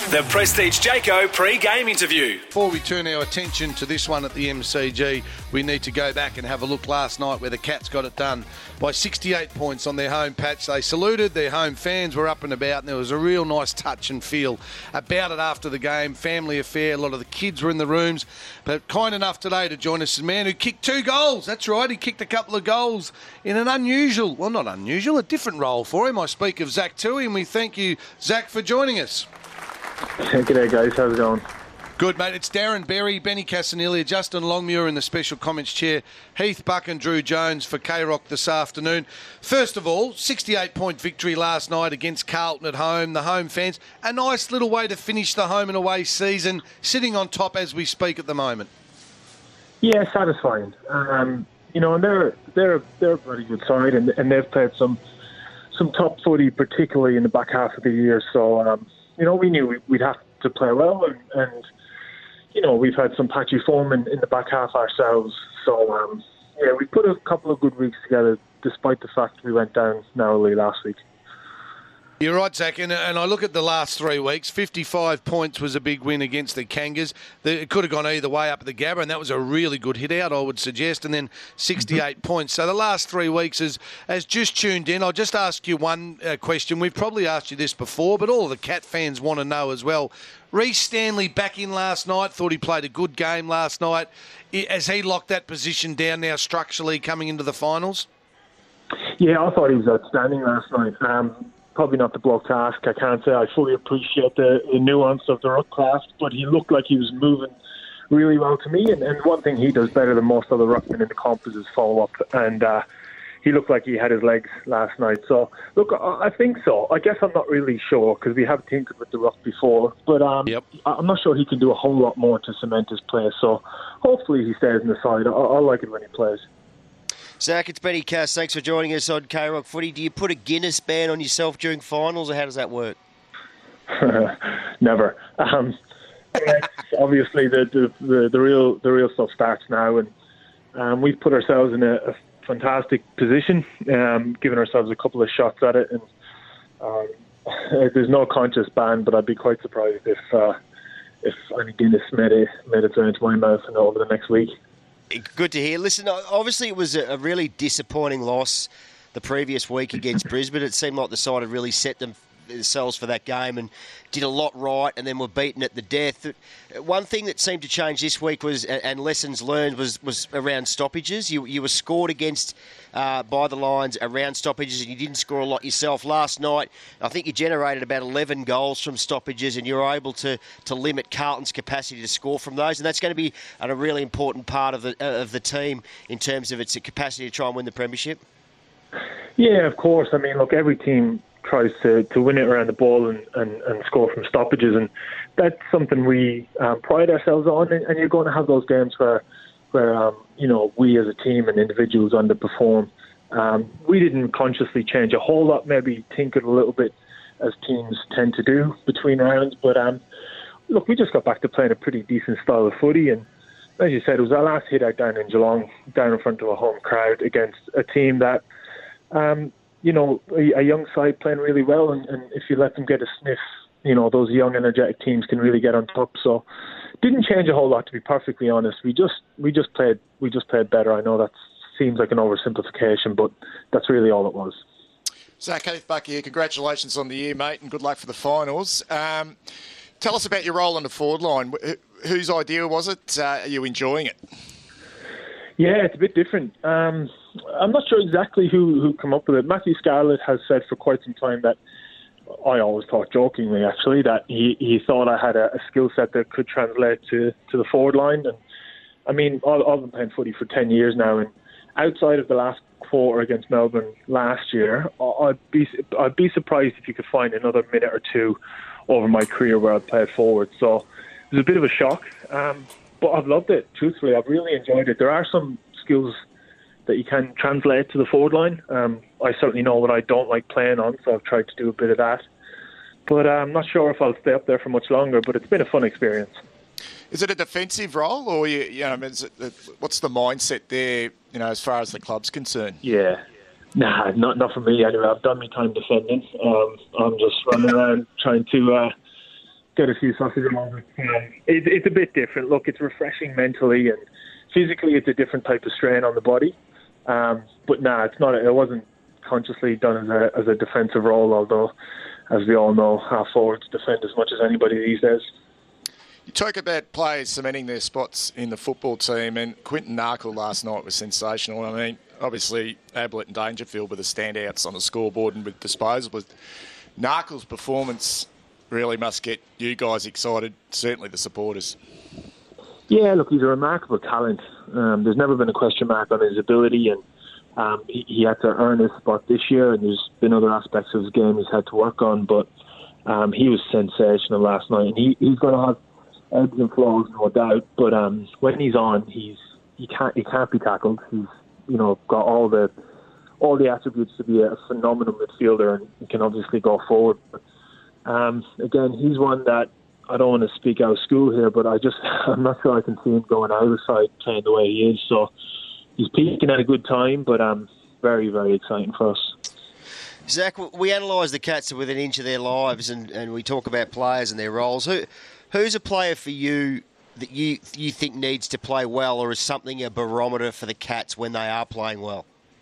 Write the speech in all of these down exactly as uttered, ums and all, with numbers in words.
The Prestige Jayco pre-game interview. Before we turn our attention to this one at the M C G, we need to go back and have a look last night where the Cats got it done by sixty-eight points on their home patch. They saluted, their home fans were up and about, and there was a real nice touch and feel about it after the game. Family affair, a lot of the kids were in the rooms, but kind enough today to join us is a man who kicked two goals. That's right, he kicked a couple of goals in an unusual, well not unusual, a different role for him. I speak of Zach Toohey, and we thank you, Zach, for joining us. G'day guys, how's it going? Good, mate. It's Darren Berry, Benny Casanilia, Justin Longmuir in the special comments chair, Heath Buck and Drew Jones for K-Rock this afternoon. First of all, sixty-eight point victory last night against Carlton at home, the home fans. A nice little way to finish the home and away season, sitting on top as we speak at the moment. Yeah, satisfying. Um, you know, and they're they're they're a very good side, and and they've played some some top footy, particularly in the back half of the year. So, um, you know, we knew we'd have to play well, and, and you know, we've had some patchy form in, in the back half ourselves. So, um, yeah, we put a couple of good weeks together, despite the fact we went down narrowly last week. You're right, Zach, and, and I look at the last three weeks, fifty-five points was a big win against the Kangas. The, it could have gone either way up at the Gabba, and that was a really good hit out, I would suggest, and then sixty-eight mm-hmm. points. So the last three weeks has, has just tuned in. I'll just ask you one uh, question. We've probably asked you this before, but all of the Cat fans want to know as well. Reece Stanley back in last night, thought he played a good game last night. Has he locked that position down now structurally coming into the finals? Yeah, I thought he was outstanding last night. Um, Probably not the bloke to ask. I can't say I fully appreciate the, the nuance of the ruck craft, but he looked like he was moving really well to me. And, and one thing he does better than most other ruckmen in the comp is his follow-up. And uh, he looked like he had his legs last night. So, look, I, I think so. I guess I'm not really sure because we have tinkered with the ruck before. But um, yep. I'm not sure he can do a whole lot more to cement his play. So hopefully he stays in the side. I, I like it when he plays. Zach, it's Benny Cass. Thanks for joining us on K-Rock Footy. Do you put a Guinness ban on yourself during finals, or how does that work? Never. Um, obviously, the, the the the real the real stuff starts now, and um, we've put ourselves in a, a fantastic position, um, giving ourselves a couple of shots at it, and um, there's no conscious ban, but I'd be quite surprised if uh, if any Guinness made it made its way into my mouth and over the next week. Good to hear. Listen, obviously it was a really disappointing loss the previous week against Brisbane. It seemed like the side had really set them themselves for that game and did a lot right, and then were beaten at the death. One thing that seemed to change this week was, and lessons learned, was was around stoppages. You you were scored against uh, by the Lions around stoppages, and you didn't score a lot yourself. Last night, I think you generated about eleven goals from stoppages, and you were able to to limit Carlton's capacity to score from those, and that's going to be a really important part of the of the team in terms of its capacity to try and win the premiership. Yeah, of course. I mean, look, every team tries to, to win it around the ball and, and, and score from stoppages, and that's something we um, pride ourselves on, and, and you're going to have those games where where um, you know, we as a team and individuals underperform. Um, we didn't consciously change a whole lot, maybe tinkered a little bit as teams tend to do between rounds, but um, look, we just got back to playing a pretty decent style of footy, and as you said, it was our last hit out down in Geelong, down in front of a home crowd against a team that um, you know, a, a young side playing really well, and, and if you let them get a sniff, you know, those young, energetic teams can really get on top. So, didn't change a whole lot, to be perfectly honest. We just we just played we just played better. I know that seems like an oversimplification, but that's really all it was. Zach, Heath Buck here. Congratulations on the year, mate, and good luck for the finals. Um, tell us about your role on the forward line. Wh- whose idea was it? Uh, are you enjoying it? Yeah, it's a bit different. Um, I'm not sure exactly who, who came up with it. Matthew Scarlett has said for quite some time that, I always thought jokingly actually, that he, he thought I had a, a skill set that could translate to, to the forward line. And I mean, I've, I've been playing footy for ten years now, and outside of the last quarter against Melbourne last year, I'd be I'd be surprised if you could find another minute or two over my career where I played forward. So it was a bit of a shock. Um, But I've loved it, truthfully. I've really enjoyed it. There are some skills that you can translate to the forward line. Um, I certainly know what I don't like playing on, so I've tried to do a bit of that. But uh, I'm not sure if I'll stay up there for much longer, but it's been a fun experience. Is it a defensive role, or you, you know, is it, what's the mindset there, you know, as far as the club's concerned? Yeah. Nah, not not for me anyway. I've done my time defending. Um, I'm just running around trying to... Uh, get a few sausage rolls. Um, it, it's a bit different. Look, it's refreshing mentally and physically. It's a different type of strain on the body. Um, but nah, it's not. It wasn't consciously done as a as a defensive role. Although, as we all know, half forwards defend as much as anybody these days. You talk about players cementing their spots in the football team, and Quinton Narkle last night was sensational. I mean, obviously Ablett and Dangerfield were the standouts on the scoreboard and with disposal, but Narkle's performance really must get you guys excited, certainly the supporters. Yeah, look, he's a remarkable talent. Um, there's never been a question mark on his ability, and um, he, he had to earn his spot this year, and there's been other aspects of his game he's had to work on, but um, he was sensational last night, and he, he's going to have ebbs and flows, no doubt, but um, when he's on, he's he can't he can't be tackled. He's you know got all the all the attributes to be a phenomenal midfielder, and he can obviously go forward. But, um, again, he's one that I don't want to speak out of school here, but I just I'm not sure I can see him going out of the side playing the way he is. So he's peaking at a good time, but um, very very exciting for us. Zach, we analyse the Cats within an inch of their lives, and, and we talk about players and their roles. Who who's a player for you that you you think needs to play well, or is something a barometer for the Cats when they are playing well?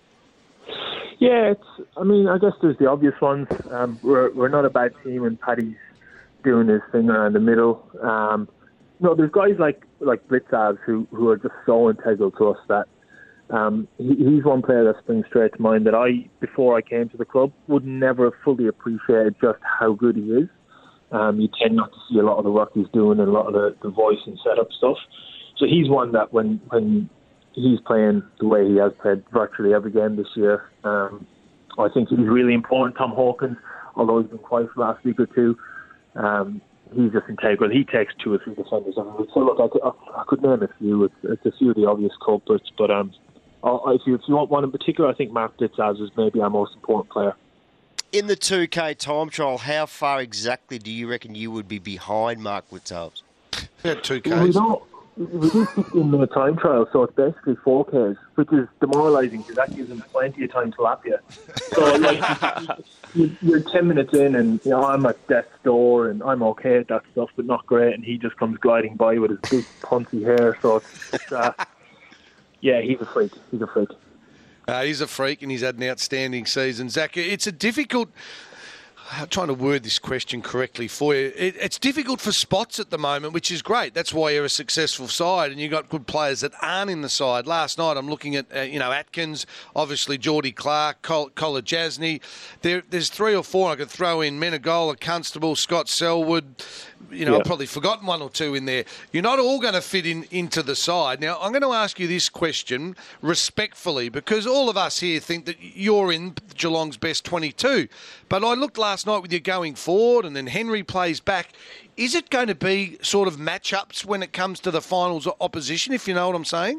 Yeah, it's. I mean, I guess there's the obvious ones. Um, we're we're not a bad team, and Paddy's doing his thing around the middle. Um, no, there's guys like like Blitzabs who who are just so integral to us that um, he, he's one player that springs straight to mind that I, before I came to the club, would never have fully appreciated just how good he is. Um, you tend not to see a lot of the work he's doing and a lot of the, the voice and setup stuff. So he's one that when when he's playing the way he has played virtually every game this year, um, I think he's really important. Tom Hawkins, although he's been quiet for the last week or two, um, he's just integral. He takes two or three defenders. So look, I could, I, I could name a few. It's, it's a few of the obvious culprits, but um, I, if, you, if you want one in particular, I think Mark Blitzabs is maybe our most important player. In the two K time trial, how far exactly do you reckon you would be behind Mark Blitzabs? Yeah, two Ks. We don't. We do fifteen minute time trial, so it's basically four Ks, which is demoralising because that gives him plenty of time to lap you. So, like, you're ten minutes in, and you know I'm at death's door, and I'm okay at that stuff, but not great. And he just comes gliding by with his big punsy hair. So, it's, it's, uh, yeah, he's a freak. He's a freak. Uh, he's a freak, and he's had an outstanding season. Zach, it's a difficult... I'm trying to word this question correctly for you. It, it's difficult for spots at the moment, which is great. That's why you're a successful side, and you've got good players that aren't in the side. Last night, I'm looking at uh, you know Atkins, obviously Geordie Clark, Col- Kolodjasny. There, there's three or four I could throw in: Menegola, Constable, Scott Selwood. You know, yeah. I've probably forgotten one or two in there. You're not all going to fit in into the side. Now, I'm going to ask you this question respectfully, because all of us here think that you're in Geelong's best twenty-two. But I looked last night with you going forward, and then Henry plays back. Is it going to be sort of matchups when it comes to the finals opposition, if you know what I'm saying?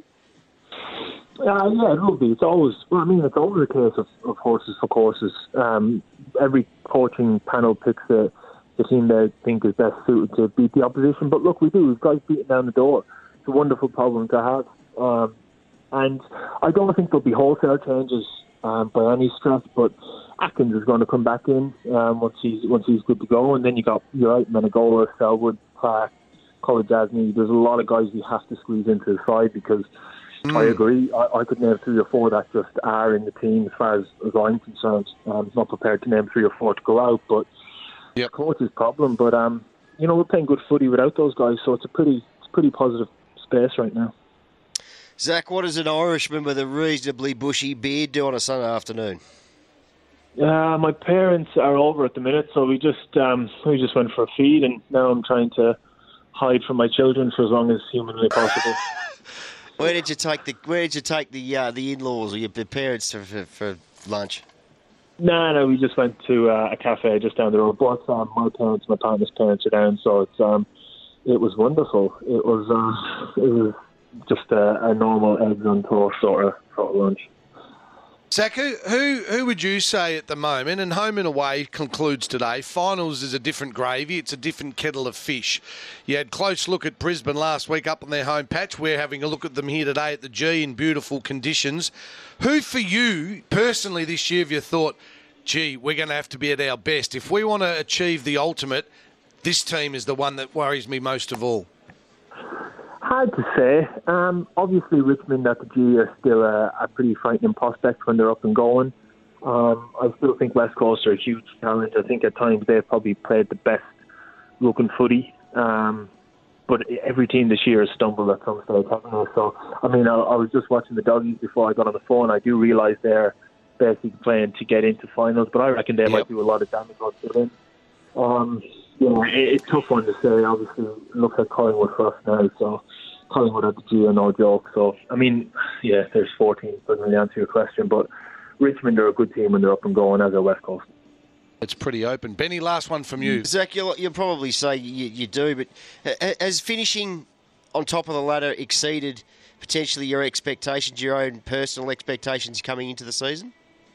Uh, yeah, it will be. It's always, well, I mean, it's always a case of, of horses for courses. Um, every coaching panel picks the, the team they think is best suited to beat the opposition. But look, we do. We've guys beating down the door. It's a wonderful problem to have. Um, and I don't think there'll be wholesale changes um, by any stretch, but Atkins is going to come back in um, once he's once he's good to go, and then you got you're right, Menegola, Selwood, Clark, Kolodjasny. There's a lot of guys you have to squeeze into the side because mm. I agree. I, I could name three or four that just are in the team as far as, as I'm concerned. I'm not prepared to name three or four to go out, but yep. Coach's problem. But um, you know, we're playing good footy without those guys, so it's a pretty it's a pretty positive space right now. Zach, what does an Irishman with a reasonably bushy beard do on a Sunday afternoon? Uh, my parents are over at the minute, so we just um, we just went for a feed, and now I'm trying to hide from my children for as long as humanly possible. Where did you take the Where did you take the uh, the in-laws or your parents for, for, for lunch? No, no, we just went to uh, a cafe just down the road. Both um, my parents, my partner's parents are down, so it's um, it was wonderful. It was uh, it was just a, a normal eggs on toast sort of sort of lunch. Zach, who, who who would you say at the moment, and home and away concludes today, finals is a different gravy, it's a different kettle of fish. You had a close look at Brisbane last week up on their home patch. We're having a look at them here today at the G in beautiful conditions. Who for you, personally, this year have you thought, gee, we're going to have to be at our best? If we want to achieve the ultimate, this team is the one that worries me most of all? Hard to say. Um, obviously, Richmond at the G are still a, a pretty frightening prospect when they're up and going. Um, I still think West Coast are a huge challenge. I think at times they've probably played the best looking footy. Um, but every team this year has stumbled at some stage, haven't they? So, I mean, I, I was just watching the Doggies before I got on the phone. I do realise they're basically playing to get into finals, but I reckon they yep. might do a lot of damage once they're in. Um, yeah, it, it's a tough one to say. Obviously, it looks like Collingwood for us now, so Collingwood at the G are no joke. So, I mean, yeah, there's four teams, doesn't really answer your question, but Richmond are a good team when they're up and going, as are West Coast. It's pretty open. Benny, last one from you. Zach, you'll, you'll probably say you, you do, but has finishing on top of the ladder exceeded potentially your expectations, your own personal expectations coming into the season?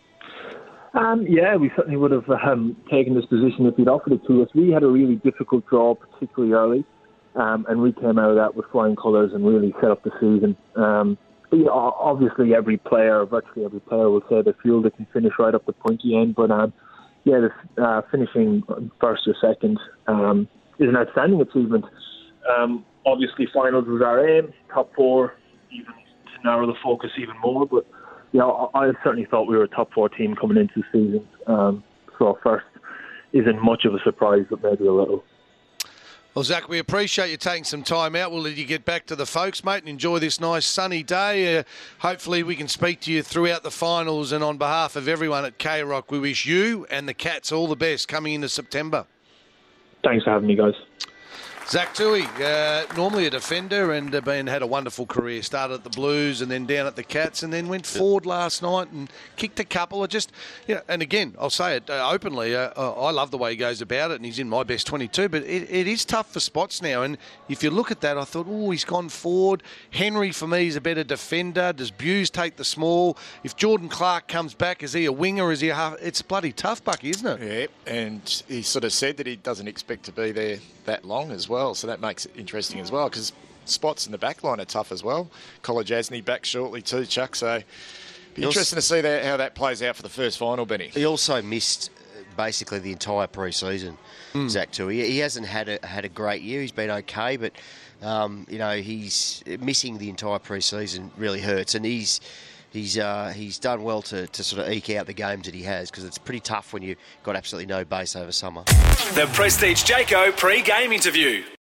Um, yeah, we certainly would have um, taken this position if you'd offered it to us. We had a really difficult draw, particularly early, um, and we came out of that with flying colours and really set up the season. Um, but, yeah, obviously, every player, virtually every player, will say they feel they can finish right up the pointy end, but um, yeah, the, uh, finishing first or second um, is an outstanding achievement. Um, obviously, finals was our aim, top four, even to narrow the focus even more. But yeah, I, I certainly thought we were a top four team coming into the season. Um, so first isn't much of a surprise, but maybe a little. Well, Zach, we appreciate you taking some time out. We'll let you get back to the folks, mate, and enjoy this nice sunny day. Uh, hopefully we can speak to you throughout the finals, and on behalf of everyone at K-Rock, we wish you and the Cats all the best coming into September. Thanks for having me, guys. Zach Tuohy, uh, normally a defender and uh, been, had a wonderful career. Started at the Blues and then down at the Cats and then went forward last night and kicked a couple. Of just, you know, and again, I'll say it uh, openly, uh, I love the way he goes about it and he's in my best twenty-two, but it, it is tough for spots now. And if you look at that, I thought, oh, he's gone forward. Henry, for me, is a better defender. Does Buse take the small? If Jordan Clark comes back, is he a winger? Is he a half? It's bloody tough, Bucky, isn't it? Yeah, and he sort of said that he doesn't expect to be there that long as well, so that makes it interesting as well, because spots in the back line are tough as well. Kolodjasny back shortly too, Chuck, so be interesting to see that, how that plays out for the first final, Benny. He also missed basically the entire pre-season, mm. Zach Tuohy. He hasn't had a, had a great year. He's been okay, but um, you know, he's missing the entire pre-season really hurts, and he's He's uh, he's done well to, to sort of eke out the games that he has, because it's pretty tough when you've got absolutely no base over summer. The Prestige Jayco pre-game interview.